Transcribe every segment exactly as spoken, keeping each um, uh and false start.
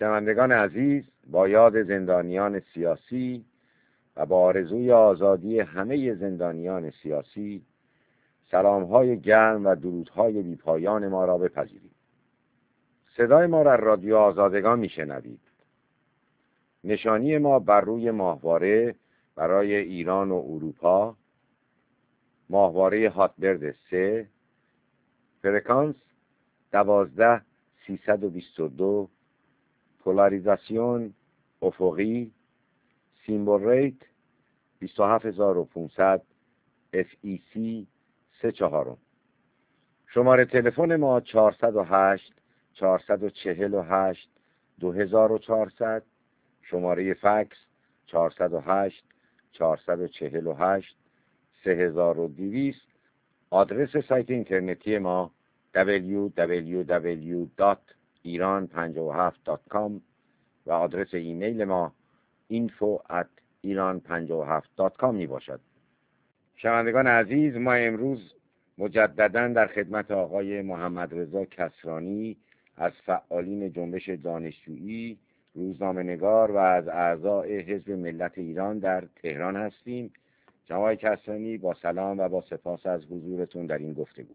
شنوندگان عزیز، با یاد زندانیان سیاسی و با آرزوی آزادی همه زندانیان سیاسی، سلام‌های گرم و درودهای بی‌پایان ما را بپذیرید. صدای ما را رادیو آزادگان میشنوید. نشانی ما بر روی ماهواره برای ایران و اروپا، ماهواره هاتبرد سه، فرکانس دوازده سیصد و بیست و دو، پولاریزاسیون افقی، سیمبل ریت بیست و هفت هزار و پانصد، اف ای سی سه چهارم. شماره تلفن ما چهارصد و هشت چهارصد و چهل و هشت دو هزار و چهارصد، شماره فکس چهارصد و هشت چهارصد و چهل و هشت سه هزار و دویست. آدرس سایت اینترنتی ما دبلیو دبلیو دبلیو دات ایران پنجاه و هفت دات کام و آدرس ایمیل ما اینفو ات ایران پنجاه و هفت دات کام می باشد. شنوندگان عزیز، ما امروز مجددا در خدمت آقای محمد رضا کسرانی از فعالین جنبش دانشجویی، روزنامه‌نگار و از اعضای حزب ملت ایران در تهران هستیم. جناب کسرانی، با سلام و با سپاس از حضورتون در این گفتگو.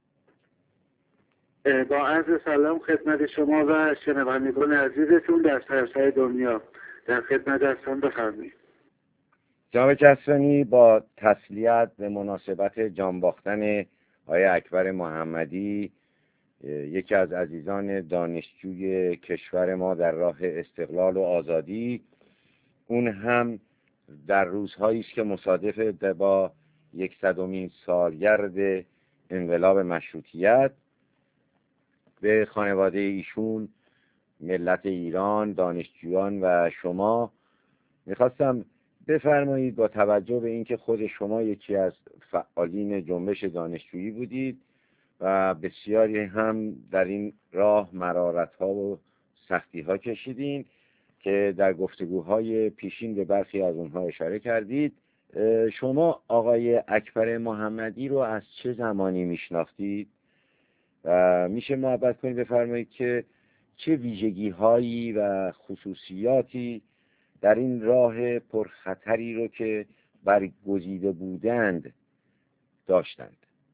با عرض سلام خدمت شما و شنوندگان عزیزتون در سراسر دنیا، در خدمت هستم. بفرمایید. جناب کسرانی، با تسلیت به مناسبت جان باختن آقای اکبر محمدی، یکی از عزیزان دانشجوی کشور ما در راه استقلال و آزادی، اون هم در روزهایی است که مصادف با یکصدمین سالگرد انقلاب مشروطیت، به خانواده ایشون، ملت ایران، دانشجویان و شما میخواستم بفرمایید، با توجه به اینکه خود شما یکی از فعالین جنبش دانشجویی بودید و بسیاری هم در این راه مرارت‌ها و سختی‌ها کشیدین که در گفتگوهای پیشین به برخی از اونها اشاره کردید، شما آقای اکبر محمدی رو از چه زمانی میشناختید و میشه محبت کنید بفرمایید که چه ویژگی‌هایی و خصوصیاتی در این راه پرخطری رو که برگزیده بودند داشتند؟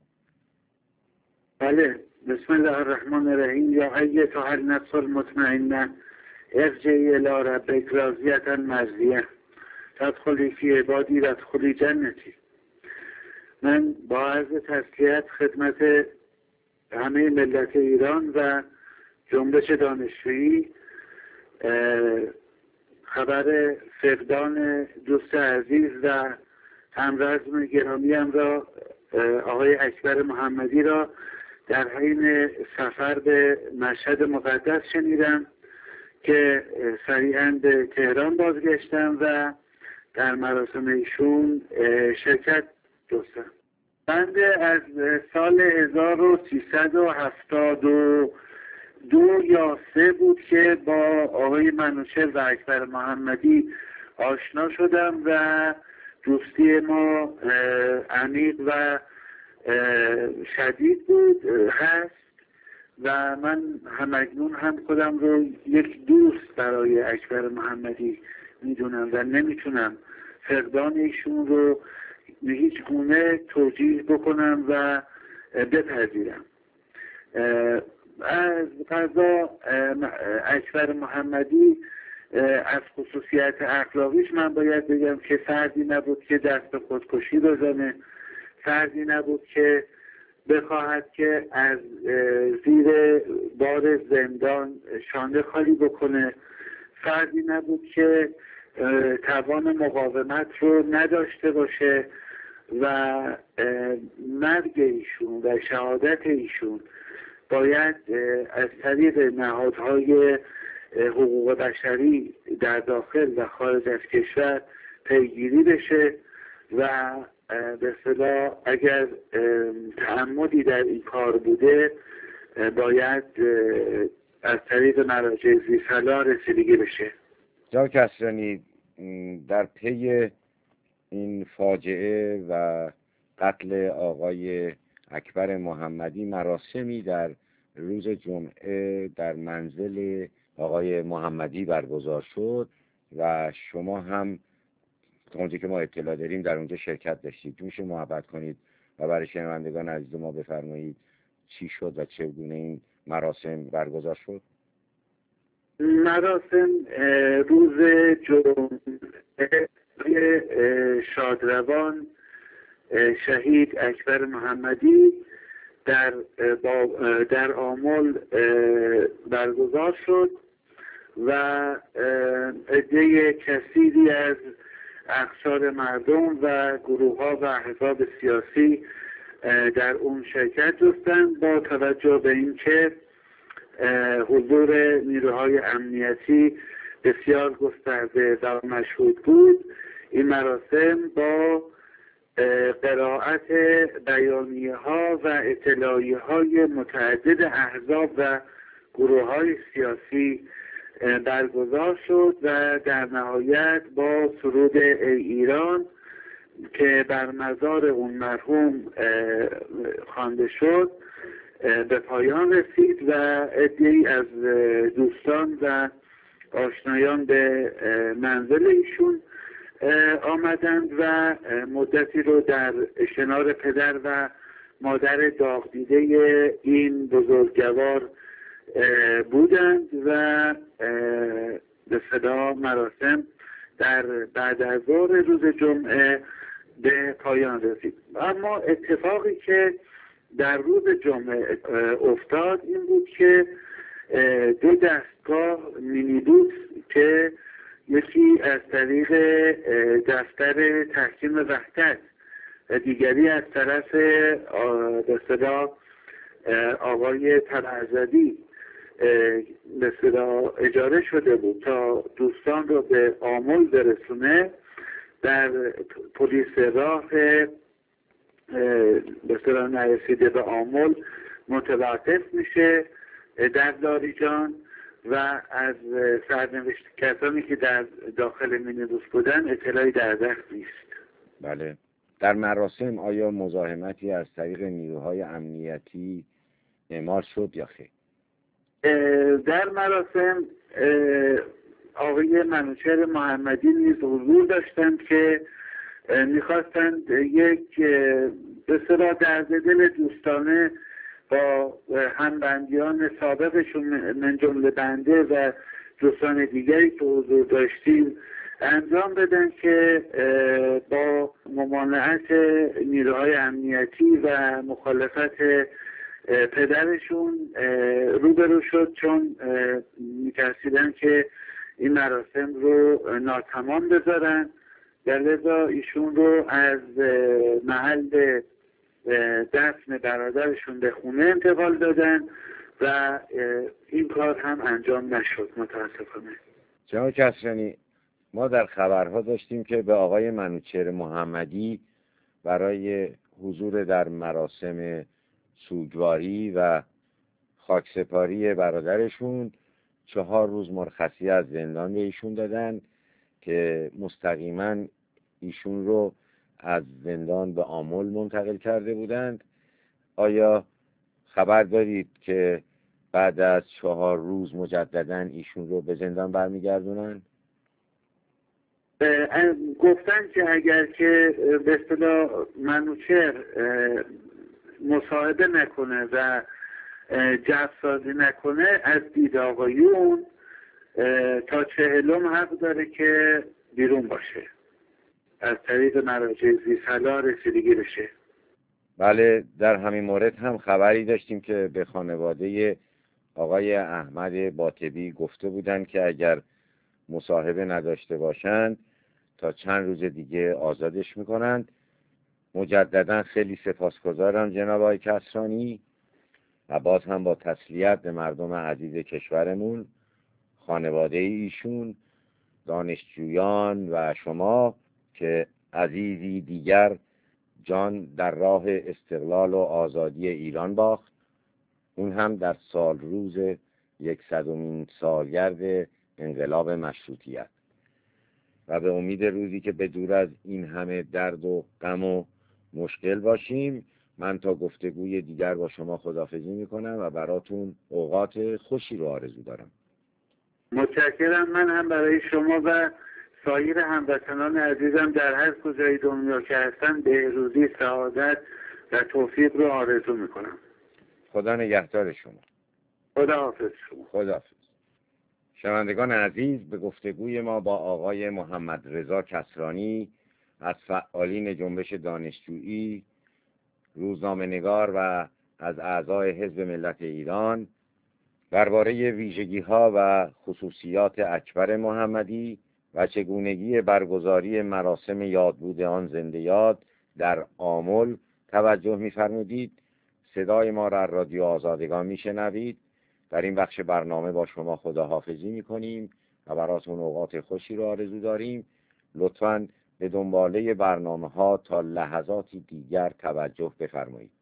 بله، بسم الله الرحمن الرحیم. یا ایتها النفس المطمئنه ارجعی الی ربک راضیة مرضیه تدخلی فی عبادی و تدخلی جنتی. من با عرض تسلیت خدمت همه ملت ایران و جنبش دانشجویی خبر فقدان دوست عزیز و همرزم گرامیم را، آقای اکبر محمدی را، در حین سفر به مشهد مقدس شنیدم که سریعا به تهران بازگشتم و در مراسم ایشون شرکت جستم. بند از سال هزار و سیصد و هفتاد و دو یا سه بود که با آقای منوچهر و اکبر محمدی آشنا شدم و دوستی ما عمیق و شدید بود هست و من همکنون هم خودم رو یک دوست برای اکبر محمدی میدونم و نمیتونم فقدان ایشون رو به هیچ گونه توجیه بکنم و بپذیرم. از قضا اکبر محمدی از خصوصیت اخلاقیش من باید بگم که فردی نبود که دست به خودکشی بزنه، فردی نبود که بخواهد که از زیر بار زندان شانه خالی بکنه، فردی نبود که توان مقاومت رو نداشته باشه و مرگ ایشون و شهادت ایشون باید از طریق نهادهای حقوق بشری در داخل و خارج از کشور پیگیری بشه و به اصطلاح اگر تعمدی در این کار بوده باید از طریق مراجع ذی‌صلاح رسیدگی بشه. جناب کسرانی، در پی این فاجعه و قتل آقای اکبر محمدی مراسمی در روز جمعه در منزل آقای محمدی برگزار شد و شما هم تا اونجا که ما اطلاع داریم در اونجا شرکت داشتید. میشه محبت کنید و برای شنوندگان عزیز ما بفرمایید چی شد و چگونه این مراسم برگزار شد؟ مراسم روز جمعه شادروان شهید اکبر محمدی در در آمل برگزار شد و عده کثیری از اقشار مردم و گروه ها و احزاب سیاسی در اون شرکت جستند، با توجه به اینکه حضور نیروهای امنیتی بسیار گسترده و مشهود بود. این مراسم با قرائت بیانیه ها و اطلاعیه های متعدد احزاب و گروه های سیاسی برگزار شد و در نهایت با سرود ای ایران که بر مزار اون مرحوم خوانده شد به پایان رسید و عده‌ای از دوستان و آشنایان به منزل ایشون آمدند و مدتی رو در کنار پدر و مادر داغ دیده این بزرگوار بودند و به صدا مراسم در بعد از ظهر روز جمعه به پایان رسید. اما اتفاقی که در روز جمعه افتاد این بود که دو دستگاه مینیبوس که یکی از طریق دفتر تحکیم وحدت و دیگری از طرف به صدا آقای طلعتزادی به صدا اجاره شده بود تا دوستان رو به آمل برسونه، در پلیس راه به صدا نرسیده به آمل متوقف میشه در لاریجان و از سرنوشت کسانی که در داخل مینیبوس بودن اطلاعی در دست نیست. بله. در مراسم آیا مزاحمتی از طریق نیروهای امنیتی اعمال شد یا خیر؟ در مراسم آقای منوچهر محمدی نیز حضور داشتند که میخواستند یک به صلاح درد دل دوستانه با همبندیان سابقشون من جمله بنده و دوستان دیگری که حضور داشتیم انجام بدن که با ممانعت نیروهای امنیتی و مخالفت پدرشون روبرو شد، چون می‌ترسیدن که این مراسم رو ناتمام بذارن و لذا ایشون رو از محل دفن برادرشون به خونه انتقال دادن و این کار هم انجام نشد متاسفانه. جناب کسرانی، ما در خبرها داشتیم که به آقای منوچهر محمدی برای حضور در مراسم سوگواری و خاکسپاری برادرشون چهار روز مرخصی از زندان به ایشون دادن که مستقیما ایشون رو از زندان به آمل منتقل کرده بودند. آیا خبر دارید که بعد از چهار روز مجددا ایشون رو به زندان برمیگردونن؟ گفتن که اگر که به اصطلاح منوچهر مصاحبه نکنه و جفسازی نکنه از دید آقایون تا چهلم حق داره که بیرون باشه، از طریق مراجع زیرسلا رسیدگی بشه. بله، در همین مورد هم خبری داشتیم که به خانواده آقای احمد باطبی گفته بودند که اگر مصاحبه نداشته باشند تا چند روز دیگه آزادش میکنند. مجددا خیلی سپاسگزارم جناب آقای کسرانی و باز هم با تسلیت به مردم عزیز کشورمون، خانواده ایشون، دانشجویان و شما که عزیزی دیگر جان در راه استقلال و آزادی ایران باخت، اون هم در سال روز یکصدمین سالگرد انقلاب مشروطیت، و به امید روزی که به دور از این همه درد و غم و مشکل باشیم، من تا گفتگوی دیگر با شما خداحافظی میکنم و براتون اوقات خوشی رو آرزو دارم. متشکرم. من هم برای شما و سایر هموطنان عزیزم در هر کجای دنیا که هستن بهروزی، سعادت و توفیق رو آرزو میکنم. خدا نگهدار شما. خدا حافظ شما. خدا حافظ. شنوندگان عزیز، به گفتگوی ما با آقای محمد رضا کسرانی از فعالین جنبش دانشجویی، روزنامه‌نگار و از اعضای حزب ملت ایران درباره ویژگی‌ها و خصوصیات اکبر محمدی و چگونگی برگزاری مراسم یادبود آن زنده یاد در آمل توجه می‌فرمودید. صدای ما را رادیو آزادگان میشنوید. در این بخش برنامه با شما خداحافظی میکنیم و براتون اوقات خوشی رو آرزو داریم. لطفاً به دنباله برنامه ها تا لحظاتی دیگر توجه بفرمایید.